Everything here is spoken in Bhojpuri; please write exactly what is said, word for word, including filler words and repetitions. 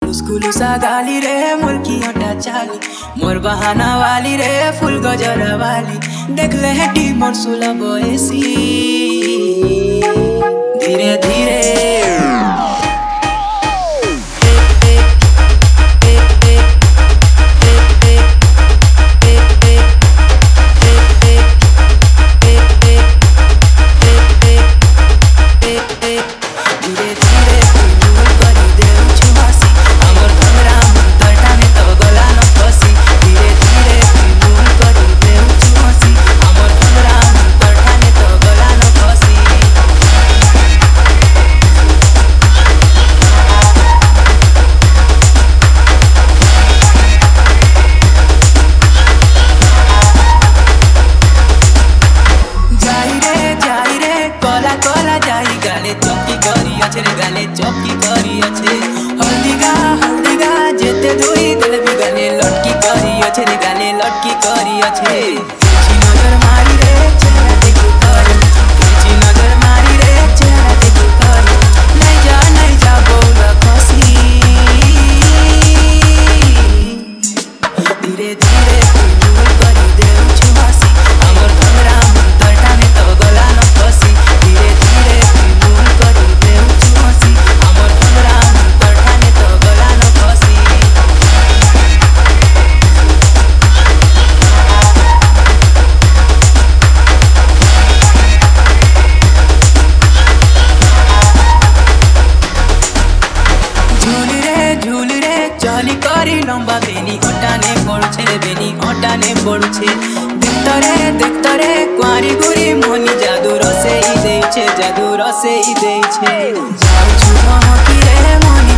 मुस्कुलुसा गाली रे मुल्की अटा चाली मोर बहाना वाली रे फुल गजरा वाली देख ले हेटी मोर सुला बयसी धीरे धीरे गाले चौकी करी अच्छे रे गाले चौकी करी अच्छे हल्दीगा हल्दीगा जेते धोई दिल भी गाले लटकी करी अच्छे रे गाले लटकी करी अच्छे तिरछी नजर मारी रे चेहरा देखो करी तिरछी नजर मारी रे चेहरा देखो करी नहीं जा नहीं जा बोला खसी धीरे धीरे दूर करी दे छुआसी हमर भंगरा मंतर टाने तो गला न फसी धीरे धीरे चली करी लंबा बेनी अटाने पड़छे बेनी अटाने पड़छे देखता रे देखता रे कुआरी गुरी मोनी जादू रसे ही देछे जादू रसे ही देछे जाऊ छु महकी रे मोनी